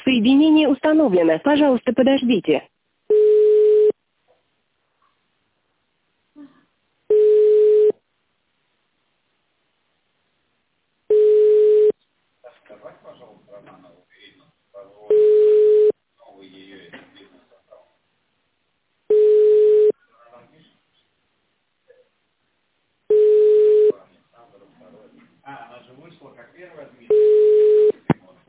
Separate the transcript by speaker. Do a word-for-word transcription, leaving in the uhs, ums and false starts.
Speaker 1: Соединение установлено. Пожалуйста, подождите.
Speaker 2: А, она же вышла как первая админ.